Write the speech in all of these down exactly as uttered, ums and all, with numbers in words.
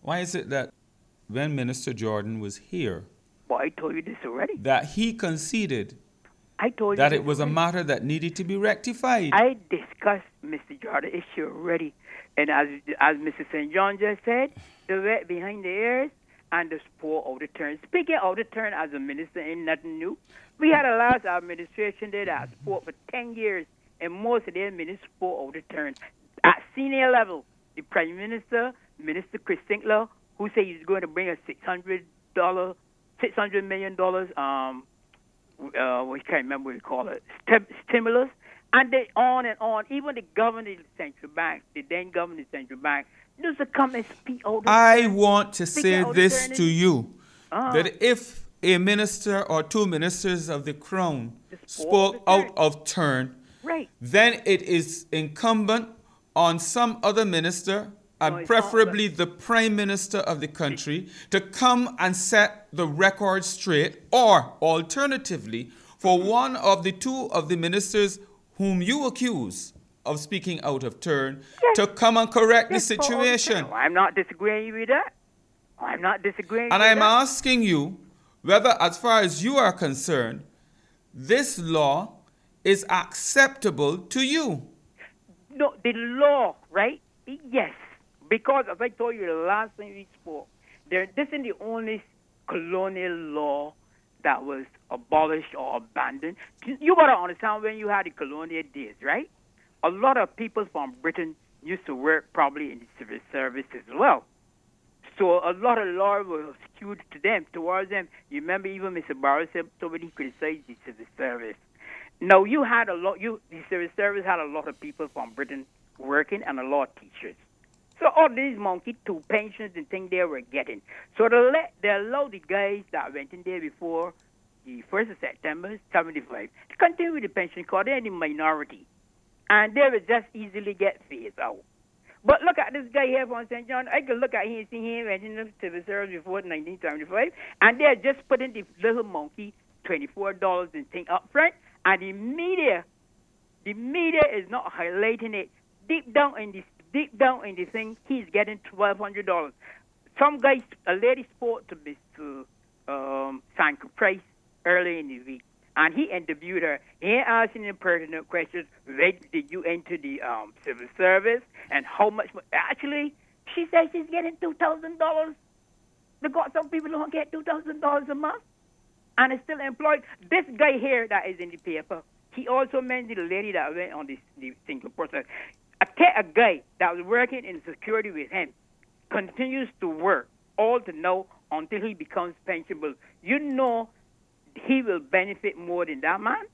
Why is it that when Minister Jordan was here, Well, I told you this already. that he conceded I told that you it was a matter that needed to be rectified? I discussed Mister Jordan issue already. And as as Mister Saint John just said, the red behind the ears and the sport of the turn. Speaking of the turn, as a minister, ain't nothing new. We had a last administration did that sport for ten years, and most of them ministers sport of the turn. At senior level, the Prime Minister, Minister Chris Sinkler, who said he's going to bring a six hundred dollar, six hundred million dollars, um, uh, we can't remember what you call it, Stim- stimulus, and they on and on. Even the governor of the central bank, the then governor of the central bank, used to come and speak all the I turn. want to Speak say all the this turn to in- you, Uh-huh. that if a minister or two ministers of the crown The sport spoke of the out turn. of turn, Right. then it is incumbent on some other minister, No, and it's preferably the prime minister of the country, to come and set the record straight, or alternatively, for one of the two of the ministers whom you accuse of speaking out of turn, Yes. to come and correct the Yes, for all the situation. turn. I'm not disagreeing with that. I'm not disagreeing And with I'm that. asking you whether, as far as you are concerned, this law is acceptable to you. No, the law, right? Yes. Because, as I told you the last time we spoke, there, this is the only colonial law that was abolished or abandoned. You got to understand when you had the colonial days, right? A lot of people from Britain used to work probably in the civil service as well. So a lot of law was skewed to them, towards them. You remember even Mister Barrow said somebody criticized the civil service. No, you had a lot. You the civil service had a lot of people from Britain working and a lot of teachers. So all these monkey to pensions and things they were getting. So they let they allowed the guys that went in there before the first of September seventy-five to continue with the pension because they're in the minority, and they would just easily get phased out. But look at this guy here from Saint John. I can look at him and see him went in the civil service before nineteen seventy-five, and they're just putting the little monkey twenty-four dollars and thing up front, and the media, the media is not highlighting it. Deep down in this, deep down in the thing, he's getting twelve hundred dollars. Some guy, a lady spoke to Mister Um, Sanko Price early in the week, and he interviewed her. He asking him pertinent questions. When did you enter the um, civil service, and how much? Actually, she says she's getting two thousand dollars. They got some people who don't get two thousand dollars a month, and is still employed. This guy here that is in the paper, he also mentioned the lady that went on this the single process. I tell a guy that was working in security with him continues to work all to know until he becomes pensionable. You know he will benefit more than that man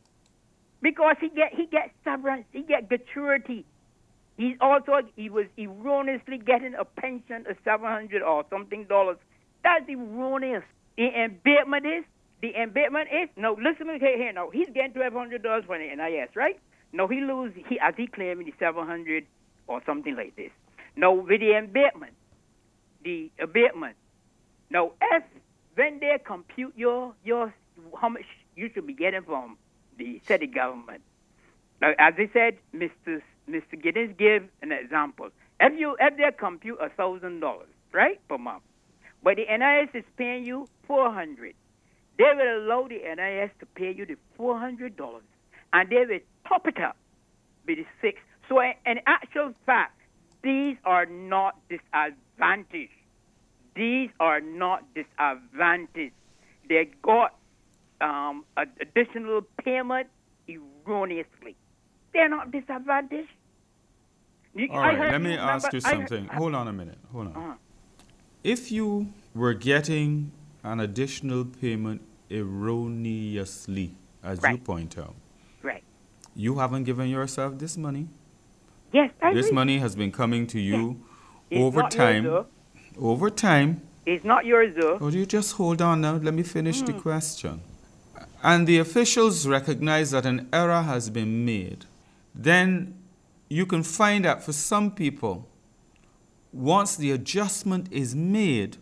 because he get he gets severance, he get gratuity. He's also he was erroneously getting a pension of seven hundred or something dollars. That's erroneous. The embankment is the embankment is no. Listen to here now. He's getting twelve hundred dollars from the N I S, right? No, he lose he as he claiming the seven hundred or something like this. No, with the embankment, the abatement. Now, if when they compute your your how much you should be getting from the city government. Now, as I said, Mister Mister Giddens gave an example. If you if they compute a thousand dollars, right, per month, but the N I S is paying you four hundred, they will allow the N I S to pay you the four hundred dollars, and they will top it up with the six. So, in actual fact, these are not disadvantaged. These are not disadvantaged. They got um, an additional payment erroneously. They're not disadvantaged. You, All right, heard, let me you ask remember, you I heard- something. Hold on a minute. Hold on. Uh-huh. If you were getting an additional payment erroneously, as you Right. point out, Right. you haven't given yourself this money. Yes, I This agree. money has been coming to you It's over not time. Yours, Over time. though. It's not yours, though. Would you just hold on now? Let me finish Mm. the question. And the officials recognize that an error has been made. Then you can find that for some people, once the adjustment is made,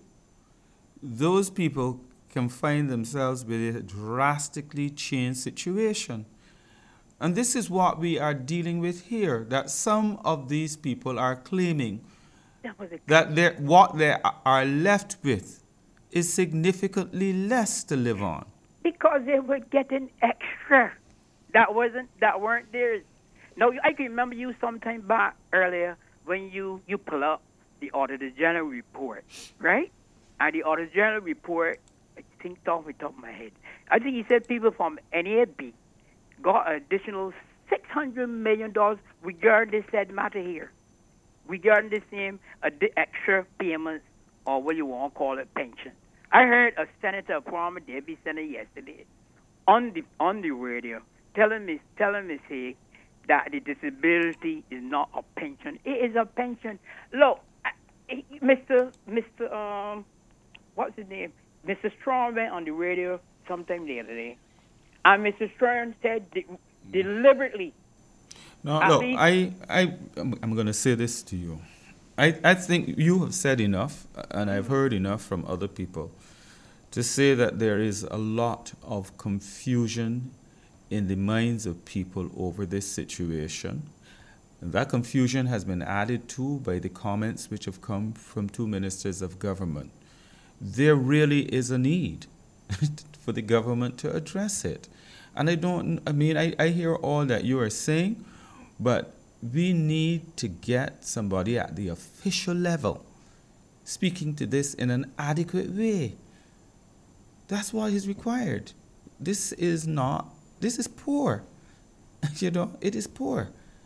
those people can find themselves with a drastically changed situation. And this is what we are dealing with here, that some of these people are claiming That was a that they're, what they are left with is significantly less to live on. Because they were getting extra. That wasn't that weren't theirs. No, I can remember you sometime back earlier when you, you pull up the Auditor General report, right? And the Auditor General report, I think off the top of my head, I think he said people from N A B got an additional six hundred million dollars regarding said matter here, regarding the same uh, the extra payments or what you want to call it, pension. I heard a senator, a former deputy senator yesterday, on the on the radio, telling me telling me say that the disability is not a pension. It is a pension. Look, Mister Mister Um, what's his name? Mister Strong went on the radio sometime the other day, and Mister Strong said de- deliberately. No, look, I, I, I'm going to say this to you. I, I think you have said enough, and I've heard enough from other people, to say that there is a lot of confusion in the minds of people over this situation. And that confusion has been added to by the comments which have come from two ministers of government. There really is a need for the government to address it. And I don't, I mean, I, I hear all that you are saying, but we need to get somebody at the official level speaking to this in an adequate way. That's what is required. This is not, this is poor. You know, it is poor.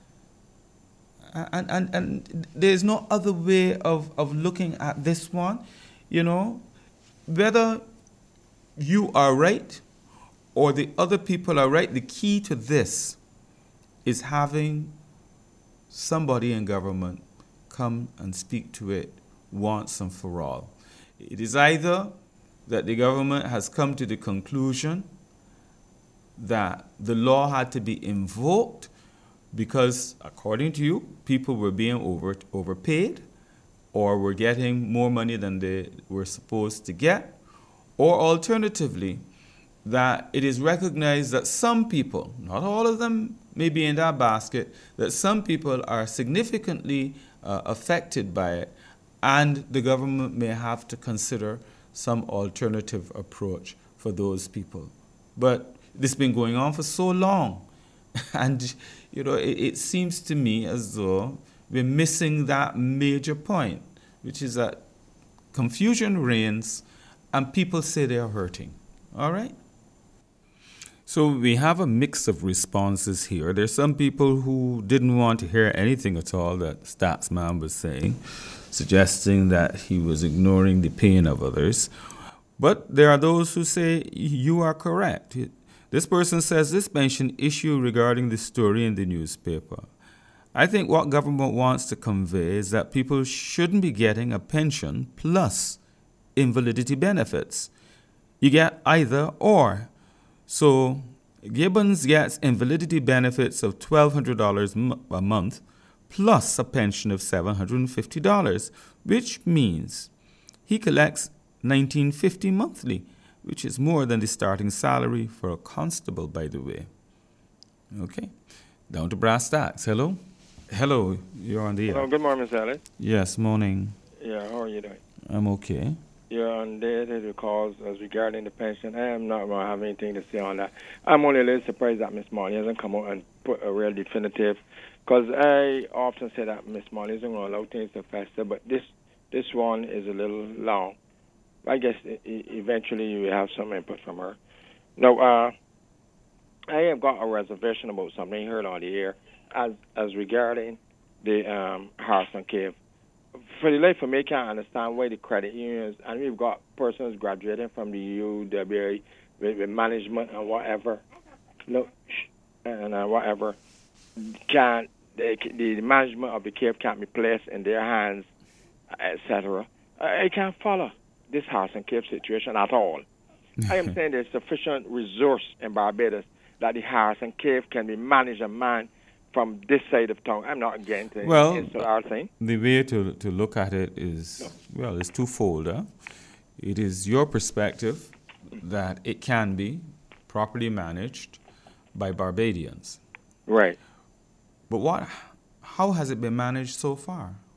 And, and, and there's no other way of, of looking at this one. You know, whether you are right or the other people are right, the key to this is having somebody in government come and speak to it once and for all. It is either that the government has come to the conclusion that the law had to be invoked because, according to you, people were being over, overpaid or were getting more money than they were supposed to get, or alternatively, that it is recognized that some people, not all of them may be in that basket, that some people are significantly uh, affected by it, and the government may have to consider some alternative approach for those people. But this has been going on for so long, and you know, it, it seems to me as though we're missing that major point, which is that confusion reigns and people say they are hurting. All right? So we have a mix of responses here. There's some people who didn't want to hear anything at all that Statsman was saying, suggesting that he was ignoring the pain of others. But there are those who say you are correct. This person says this mentioned issue regarding the story in the newspaper. I think what government wants to convey is that people shouldn't be getting a pension plus invalidity benefits. You get either or. So Gibbons gets invalidity benefits of twelve hundred dollars a month plus a pension of seven hundred fifty dollars, which means he collects nineteen fifty monthly, which is more than the starting salary for a constable, by the way. Okay, down to brass tacks. Hello? Hello, you're on the air. Hello, good morning, Mister Ellis. Yes, morning. Yeah, how are you doing? I'm okay. You're on there to the calls as regarding the pension. I am not going to have anything to say on that. I'm only a little surprised that Miss Molly hasn't come out and put a real definitive, because I often say that Miss Molly isn't going to allow things to fester, but this this one is a little long. I guess e- eventually you will have some input from her. No, uh, I have got a reservation about something I heard on the air as as regarding the um, Harrison Cave. For the life of me, I can't understand why the credit unions, and we've got persons graduating from the U W A with, with management and whatever, no, and uh, whatever, can't, they, the management of the Cape can't be placed in their hands, et cetera. I, I can't follow this Harrison Cape situation at all. I am saying there's sufficient resource in Barbados that the Harrison Cape can be managed and manned from this side of town. I'm not getting to well, our thing. The way to to look at it is, no. well, it's twofold. Huh? It is your perspective that it can be properly managed by Barbadians. Right. But what? How has it been managed so far?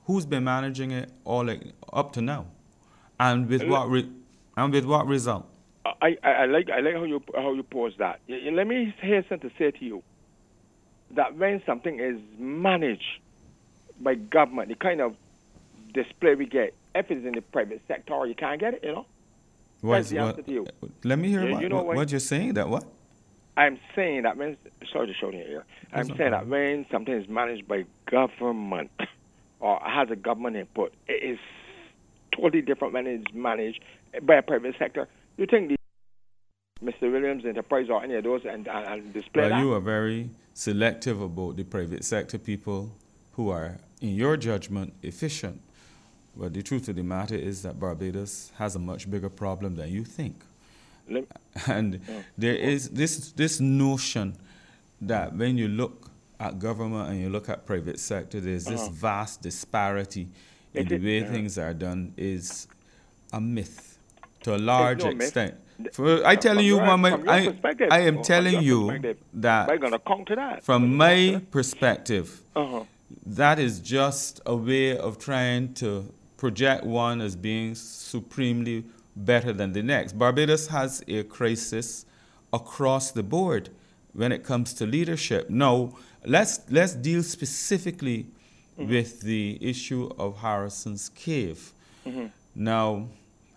who's been managing it all like, up to now, and with what re- and with what result? I, I, I like I like how you how you pose that. Let me hasten to say to you that when something is managed by government, the kind of display we get, if it's in the private sector, you can't get it. You know. That's the answer to you. Let me hear you, what, you know what, what, what you're saying. That what? I'm saying that when sorry to show you here. I'm That's saying okay. that when something is managed by government or has a government input, it is totally different when it's managed by a private sector. You think the Mister Williams Enterprise or any of those and, and, and display Well, that? you are very selective about the private sector people who are, in your judgment, efficient. But the truth of the matter is that Barbados has a much bigger problem than you think. Let, And oh. there is this this notion that when you look at government and you look at private sector, there's this Uh-huh. vast disparity in It the is, way uh, things are done is a myth to a large no myth. extent. For, I tell From you, your- Mama, from your I, perspective, I am or from telling your you perspective, that we're going to counter that. from my perspective, Uh-huh. that is just a way of trying to project one as being supremely better than the next. Barbados has a crisis across the board when it comes to leadership. Now, let's let's deal specifically Mm-hmm. with the issue of Harrison's Cave. Mm-hmm. Now,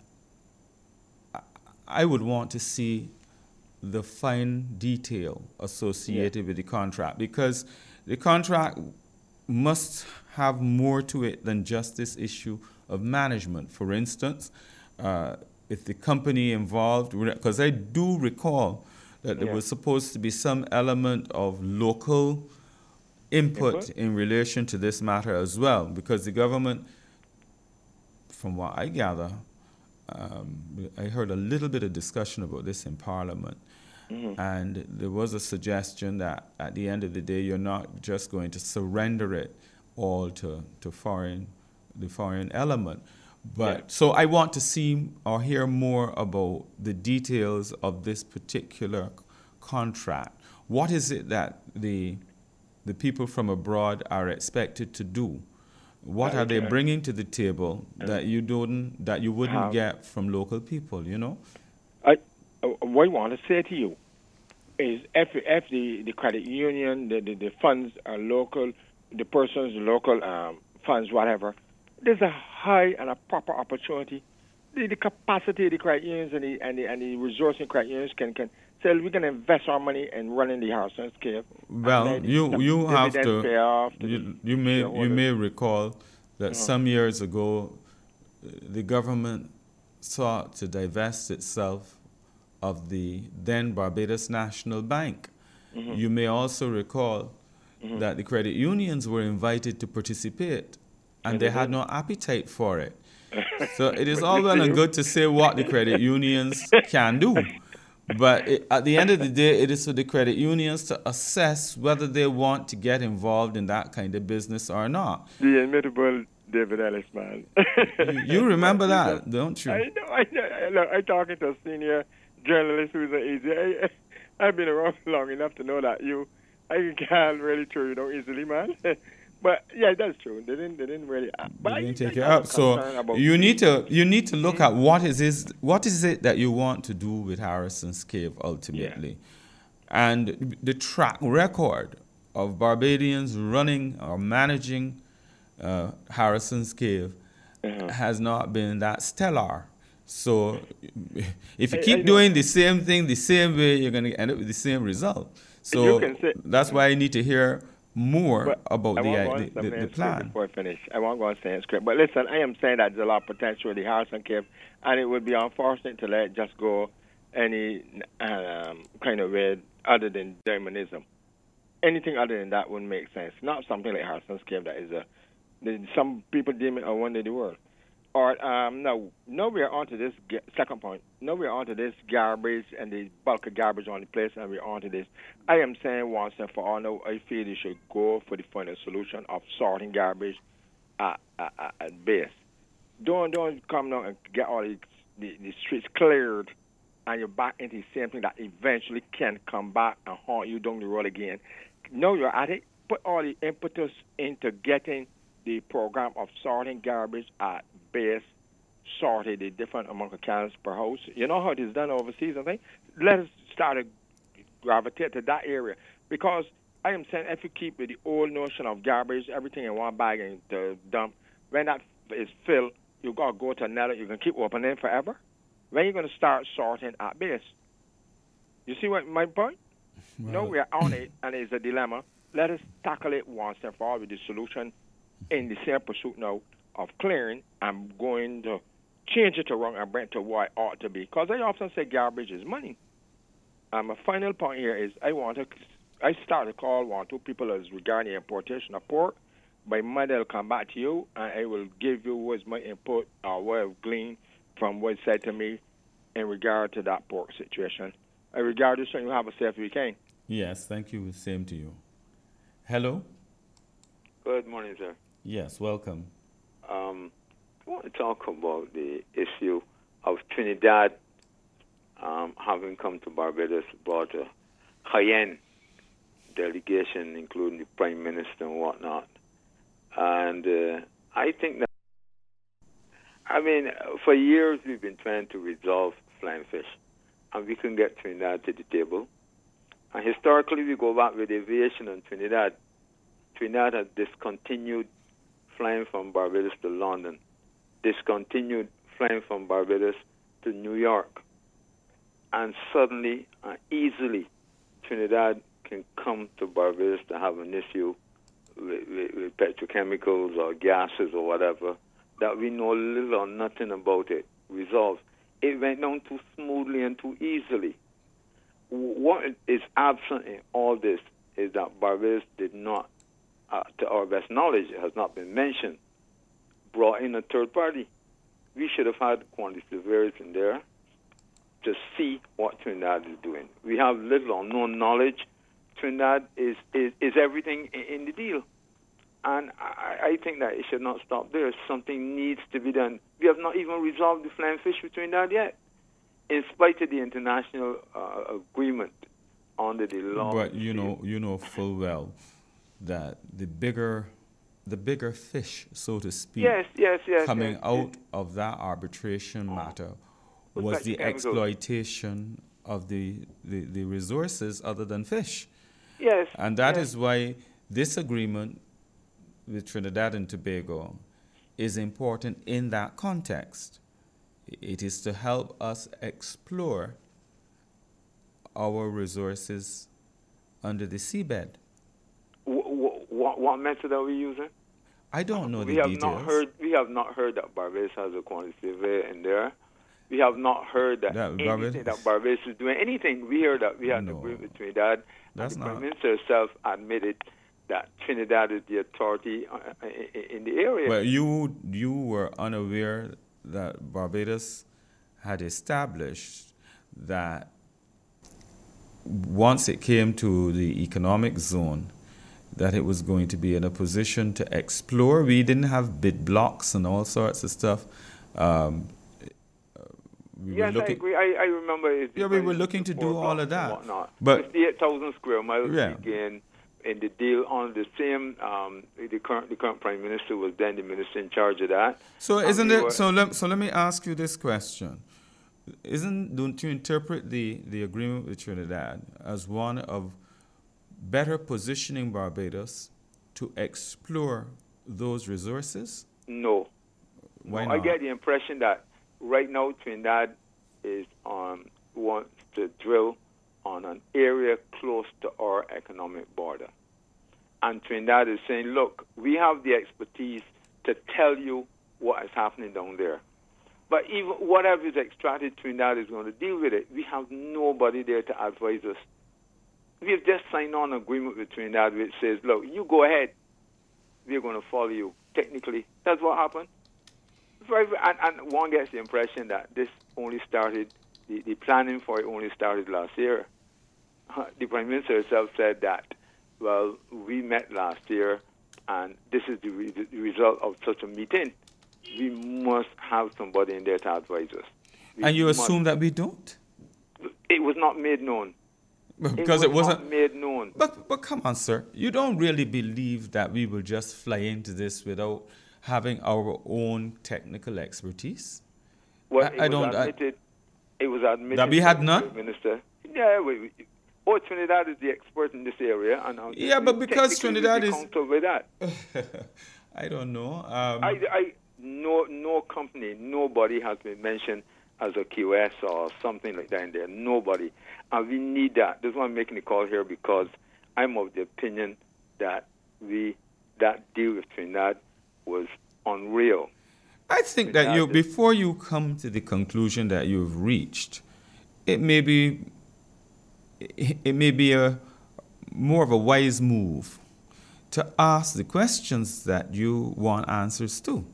I- I would want to see the fine detail associated Yeah. with the contract, because the contract must have more to it than just this issue of management. For instance, uh, if the company involved, because I do recall that there Yeah. was supposed to be some element of local input, Input? in relation to this matter as well, because the government, from what I gather, um, I heard a little bit of discussion about this in Parliament. Mm-hmm. And there was a suggestion that at the end of the day, you're not just going to surrender it all to, to foreign, the foreign element. But Yeah. so I want to see or hear more about the details of this particular c- contract. What is it that the the people from abroad are expected to do? What are they Okay. bringing to the table that you don't that you wouldn't How? get from local people? You know. I, uh, what I want to say to you is if, if the, the credit union, the, the, the funds are local, the persons, the local um, funds, whatever, there's a high and a proper opportunity. The, the capacity of the credit unions and the, and the, and the resourcing credit unions can, can say, we're going to invest our money in running the Harrison's Cave. and Well, let you the you have dividends to. pay off to You, the you may you shareholders. may recall that Uh-huh. some years ago, uh, the government sought to divest itself of the then Barbados National Bank. Mhm. You may also recall Mhm. that the credit unions were invited to participate, and And they they had didn't. no appetite for it. So it is all well and good to say what the credit unions can do. But it, at the end of the day, it is for the credit unions to assess whether they want to get involved in that kind of business or not. The inimitable David Ellis, man. You remember that, don't you? I know, I know. I know. I'm talking to a senior journalist who's an easy. I, I've been around long enough to know that you, I can't really throw you down easily, man. But yeah, that's true. They didn't, they didn't really. But They I- didn't take I it have up. a So concern about you need people. to you need to look at what is is what is it that you want to do with Harrison's Cave ultimately, and the track record of Barbadians running or managing uh, Harrison's Cave Uh-huh. has not been that stellar. So if you I- keep I know. doing the same thing the same way, you're going to end up with the same result. So You can say- that's why I need to hear more But about I the, won't uh, go on the, the, something the else plan. before I finish. I won't go on saying script. But listen, I am saying that there's a lot of potential with the Harrison Cave, and it would be unfortunate to let it just go any um, kind of way other than Demonism. Anything other than that wouldn't make sense. Not something like Harrison's Cave that is a. the- Some people deem it a wonder of the world. All right, um, now, now we are on to this ga- second point. Now we are on to this garbage and the bulk of garbage on the place, and we're on to this. I am saying once and for all, now I feel you should go for the final solution of sorting garbage at, at, at- at base. Don't don't come now and get all the, the, the streets cleared, and you're back into the same thing that eventually can come back and haunt you down the road again. Now you're at it. Put all the impetus into getting the program of sorting garbage at base, sorted the different amount of cans per house. You know how it is done overseas, I think? Let us start to gravitate to that area. Because I am saying if you keep with the old notion of garbage, everything in one bag and the dump, when that is filled, you got to go to another. You can keep opening forever. When you're going to start sorting at base? You see what my point? Well, No, we are on it, and it's a dilemma. Let us tackle it once and for all with the solution in the same pursuit now of clearing. I'm going to change it around and bring it to what it ought to be. Because I often say garbage is money. And my final point here is I want to, I start to call one, two people as regarding the importation of pork. By Monday, I'll come back to you, and I will give you what's my input or what I've gleaned from what's said to me in regard to that pork situation. I regard this, and you have a safe weekend. Yes, thank you. Same to you. Hello? Good morning, sir. Yes, welcome. Um, I want to talk about the issue of Trinidad um, having come to Barbados, brought a high-end delegation, including the Prime Minister and whatnot. And uh, I think that, I mean, for years we've been trying to resolve flying fish, and we can get Trinidad to the table. And historically, we go back with aviation on Trinidad. Trinidad has discontinued flying from Barbados to London, discontinued flying from Barbados to New York. And suddenly and easily, Trinidad can come to Barbados to have an issue with, with, with petrochemicals or gases or whatever, that we know little or nothing about it, resolved. It went down too smoothly and too easily. What is absent in all this is that Barbados did not, uh, to our best knowledge, it has not been mentioned, brought in a third party. We should have had quantity surveyors in there to see what Trinidad is doing. We have little or no knowledge. Trinidad is, is, is everything in, in the deal. And I, I think that it should not stop there. Something needs to be done. We have not even resolved the flying fish with Trinidad yet, in spite of the international uh, agreement under the law. But you know, you know full well that the bigger, the bigger fish, so to speak, yes, yes, yes, coming yes. out of that arbitration matter Was was that the chemicals? exploitation of the, the, the resources other than fish. Yes. And that yes. is why this agreement with Trinidad and Tobago is important in that context. It is to help us explore our resources under the seabed. What, what, what method are we using? I don't know we the have details. Not heard, we have not heard that Barbados has a quantity survey in there. We have not heard that, That anything Barbados- that Barbados is doing anything. We heard that we had No. an agreement with Trinidad. That's and the not- Prime Minister herself admitted that Trinidad is the authority uh, in, in the area. Well, you you were unaware that Barbados had established that once it came to the economic zone, that it was going to be in a position to explore. We didn't have bid blocks and all sorts of stuff. Um, we yes, were looking, I agree. I, I remember. It, Yeah, we were looking to do all of that. Whatnot. But- fifty-eight thousand square miles Yeah. again in the deal on the same. Um, the current the current Prime Minister was then the minister in charge of that. So And isn't we it? were- So let so let me ask you this question: Isn't don't you interpret the the agreement with Trinidad as one of better positioning Barbados to explore those resources? No. Why no, I not? get the impression that right now Trinidad is on wants to drill on an area close to our economic border. And Trinidad is saying, look, we have the expertise to tell you what is happening down there. But even whatever is extracted, Trinidad is going to deal with it. We have nobody there to advise us. We've just signed on an agreement with Trinidad which says, look, you go ahead. We're going to follow you. Technically, that's what happened. Very, and, and one gets the impression that this only started, the, the planning for it only started last year. Uh, the Prime Minister herself said that, well, we met last year, and this is the, re- the result of such a meeting. We must have somebody in there to advise us. We And you must- assume that we don't? It was not made known. Because it, it was wasn't not made known. But but come on, sir. You don't really believe that we will just fly into this without having our own technical expertise? Well, I, it I was don't. I, admitted. it was admitted that we had by the none? Minister. Yeah, we, we, oh, Trinidad is the expert in this area, and I'll Yeah, but because technically Trinidad we is- comfortable with that. I don't know. Um, I, I, no, no company, nobody has been mentioned as a Q S or something like that in there. Nobody, and we need that. This is why I'm making the call here, because I'm of the opinion that we that deal with Trinidad was unreal. I think that you, before you come to the conclusion that you've reached, it may be, it, it may be a more of a wise move to ask the questions that you want answers to.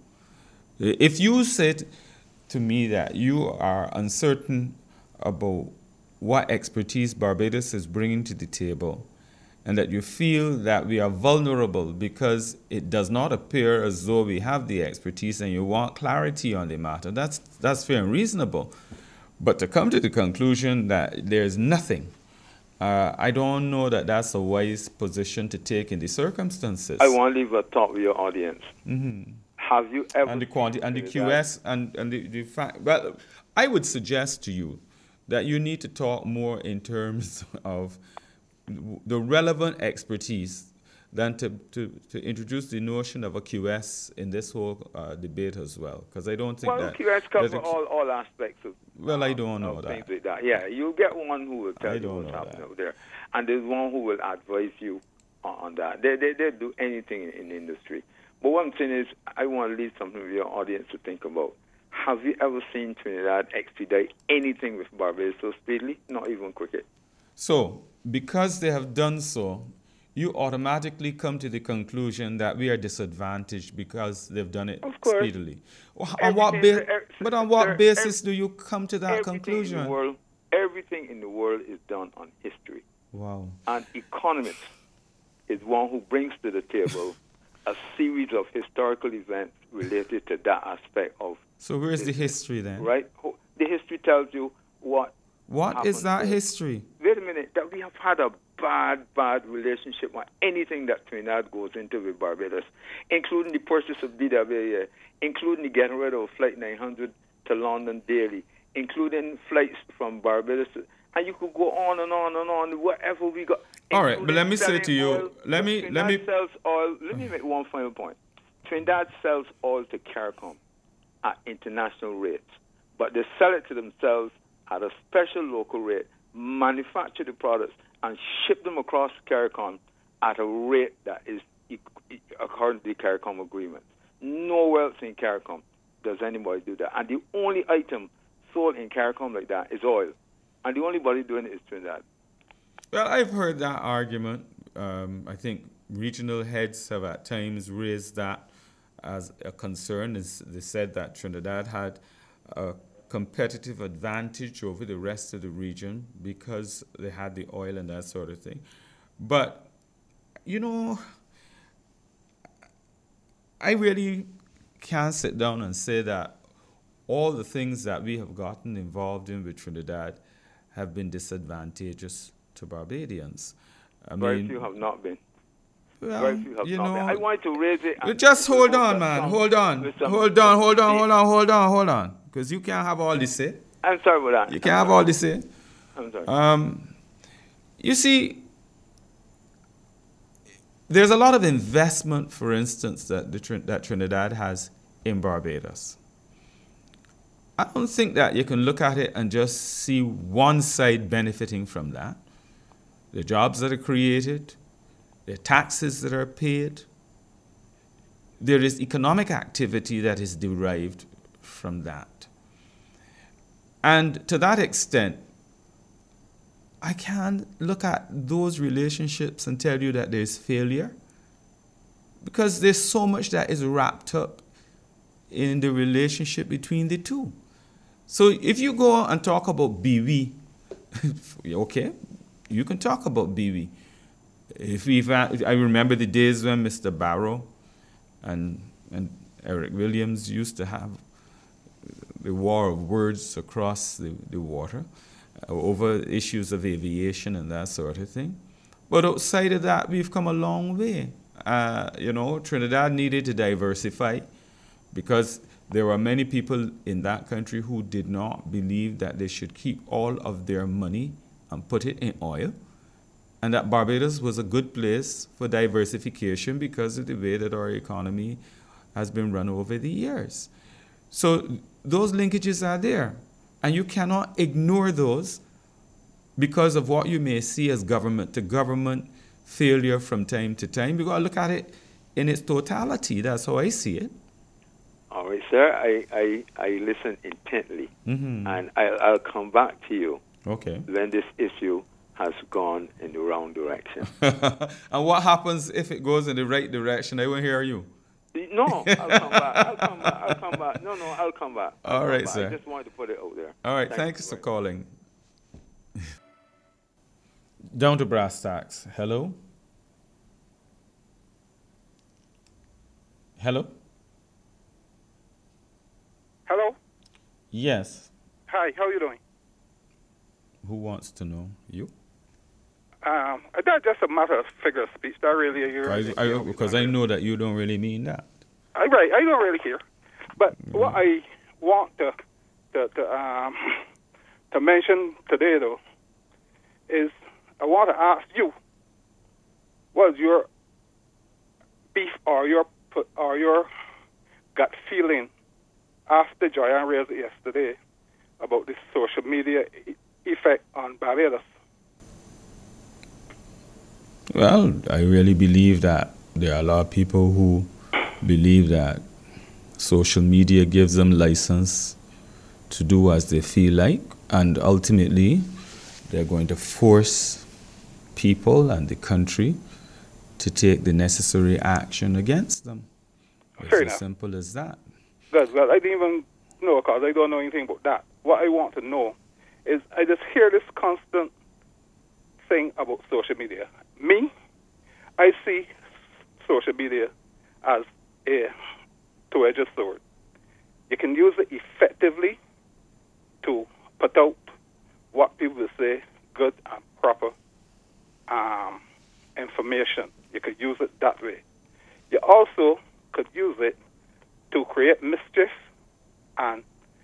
If you said to me that you are uncertain about what expertise Barbados is bringing to the table, and that you feel that we are vulnerable because it does not appear as though we have the expertise, and you want clarity on the matter, that's, that's fair and reasonable. But to come to the conclusion that there's nothing, uh, I don't know that that's a wise position to take in the circumstances. I want to leave a thought with your audience. Mm-hmm. Have you ever And the quanti- and the seen Q S and, and the, the fact, well, I would suggest to you that you need to talk more in terms of the relevant expertise than to, to, to introduce the notion of a Q S in this whole uh, debate as well, because I don't think well, that... Q S covers there's a- all, all aspects of Well, I of- don't know of that. things like that. Yeah, you'll get one who will tell I you don't what's know happening that. out there, and there's one who will advise you on, on that. They, they they do anything in, in the industry. But one thing is, I want to leave something with your audience to think about. Have you ever seen Trinidad expedite anything with Barbados so speedily? Not even cricket. So, because they have done so, you automatically come to the conclusion that we are disadvantaged because they've done it Of course. speedily. On what Everything- ba- er- but on sir, what ev- basis do you come to that everything conclusion? In the world, everything in the world is done on history. Wow. An economist is one who brings to the table a series of historical events related to that aspect of, So where's the history then? right? Ho- The history tells you what What is happened that there. history? Wait a minute, that we have had a bad, bad relationship with anything that Trinidad goes into with Barbados, including the purchase of B W A, including the getting rid of Flight nine hundred to London daily, including flights from Barbados, and you could go on and on and on, whatever we got. All right, but let me say including to you, selling oil. let me- Trinidad let me- sells oil. Let me make one final point. Trinidad sells oil to CARICOM at international rates, but they sell it to themselves at a special local rate, manufacture the products, and ship them across CARICOM at a rate that is e- e- according to the CARICOM agreement. Nowhere else in CARICOM does anybody do that. And the only item sold in CARICOM like that is oil. And the only body doing it is Trinidad. Well, I've heard that argument. Um, I think regional heads have at times raised that as a concern. Is they said that Trinidad had a competitive advantage over the rest of the region because they had the oil and that sort of thing. But, you know, I really can't sit down and say that all the things that we have gotten involved in with Trinidad have been disadvantageous to Barbadians. I Very mean, few have not been. well, Very few have you not know, been. I wanted to raise it. and- just hold with on, some- man. some- Hold on. with some- Hold on, hold on, some- hold on, hold on, hold on. Because you can't have all this say. I'm sorry about that. You can't have all this say. I'm sorry. Um, you see, there's a lot of investment, for instance, that, the, Trin- that Trinidad has in Barbados. I don't think that you can look at it and just see one side benefiting from that. The jobs that are created, the taxes that are paid. There is economic activity that is derived from that. And to that extent, I can't look at those relationships and tell you that there's failure, because there's so much that is wrapped up in the relationship between the two. So if you go and talk about B W, okay, you can talk about B W. If we've, I remember the days when Mister Barrow and and Eric Williams used to have the war of words across the, the water. over issues of aviation and that sort of thing. But outside of that, we've come a long way. Uh, you know, Trinidad needed to diversify because there were many people in that country who did not believe that they should keep all of their money and put it in oil, and that Barbados was a good place for diversification because of the way that our economy has been run over the years. So those linkages are there, and you cannot ignore those because of what you may see as government to government failure from time to time. You've got to look at it in its totality. That's how I see it. All right, sir. I, I, I listen intently, Mm-hmm. and I, I'll come back to you Okay. when this issue has gone in the wrong direction. And what happens if it goes in the right direction? I won't hear you. No, I'll come back. I'll come back. I'll come back. No, no, I'll come back. I'll All come right, back. sir. I just wanted to put it out there. All right, Thank thanks you for very calling. Down to brass tacks. Hello? Hello? Hello? Yes. Hi, how are you doing? Who wants to know? You? Um, that's just a matter of figure of speech. That really, you really I, I, because I know that you don't really mean that. I, right, I don't really care. But what I want to to to, um, to mention today, though, is I want to ask you, was your beef or your or your gut feeling after Joanne raised it yesterday about this social media e- effect on Barbados? Well, I really believe that there are a lot of people who believe that social media gives them license to do as they feel like, and ultimately they're going to force people and the country to take the necessary action against them. It's Fair as enough. simple as that. That's well, I didn't even know because I don't know anything about that. What I want to know is I just hear this constant thing about social media. Me, I see social media as a two-edged sword. You can use it effectively to put out what people say good and proper um, information. You could use it that way. You also could use it to create mischief and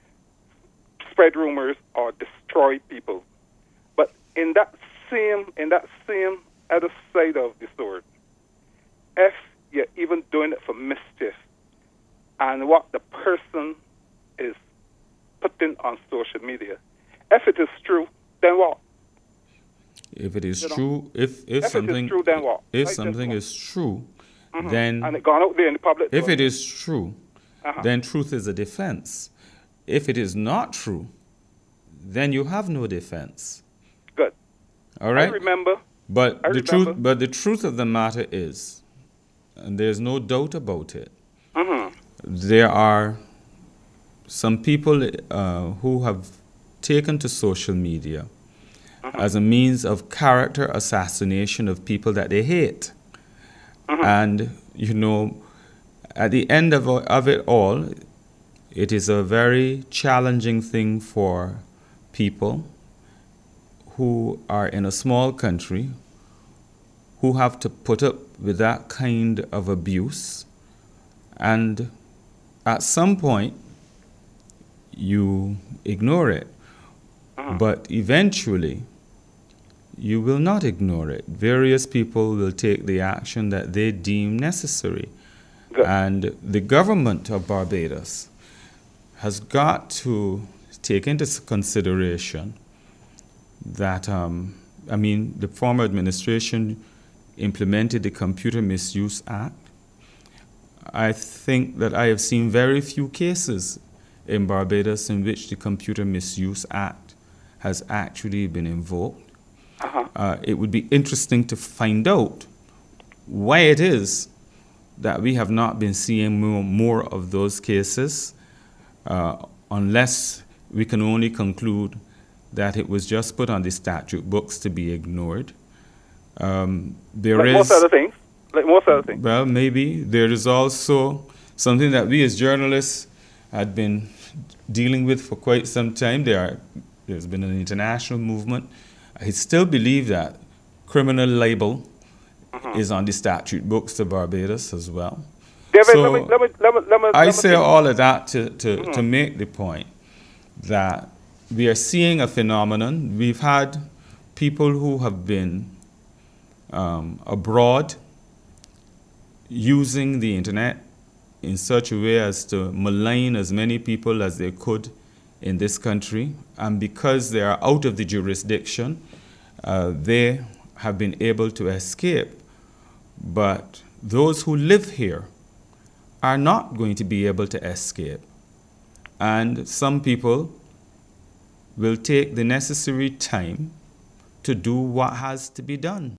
spread rumors or destroy people. But in that same in that same other side of the sword, if you're even doing it for mischief and what the person is putting on social media, if it is true, then what? If it is You know, true, if if, if it is something true, then what? if Like something this is true, Mhm. then and it gone out there in the public. if it is true, Uh-huh. then truth is a defense. If it is not true, then you have no defense. Good. All right? I remember. But I the remember. truth but the truth of the matter is, and there's no doubt about it, Mhm. there are some people uh, who have taken to social media as a means of character assassination of people that they hate. And, you know, at the end of, of it all, it is a very challenging thing for people who are in a small country who have to put up with that kind of abuse. And at some point, you ignore it. But eventually, you will not ignore it. Various people will take the action that they deem necessary. Good. And the government of Barbados has got to take into consideration that, um, I mean, the former administration implemented the Computer Misuse Act. I think that I have seen very few cases in Barbados in which the Computer Misuse Act has actually been invoked. Uh-huh. Uh, it would be interesting to find out why it is that we have not been seeing more, more of those cases, uh, unless we can only conclude that it was just put on the statute books to be ignored. Um, there Like is, most other things. Like most other things. well, maybe there is also something that we as journalists had been dealing with for quite some time. There are there's been an international movement. I still believe that criminal libel mm-hmm. is on the statute books of Barbados as well. David, so let me, let me, let me, let me, I let me say think. all of that to, to, mm-hmm. to make the point that we are seeing a phenomenon. We've had people who have been um, abroad using the internet in such a way as to malign as many people as they could in this country. And because they are out of the jurisdiction, uh, they have been able to escape. But those who live here are not going to be able to escape. And some people will take the necessary time to do what has to be done.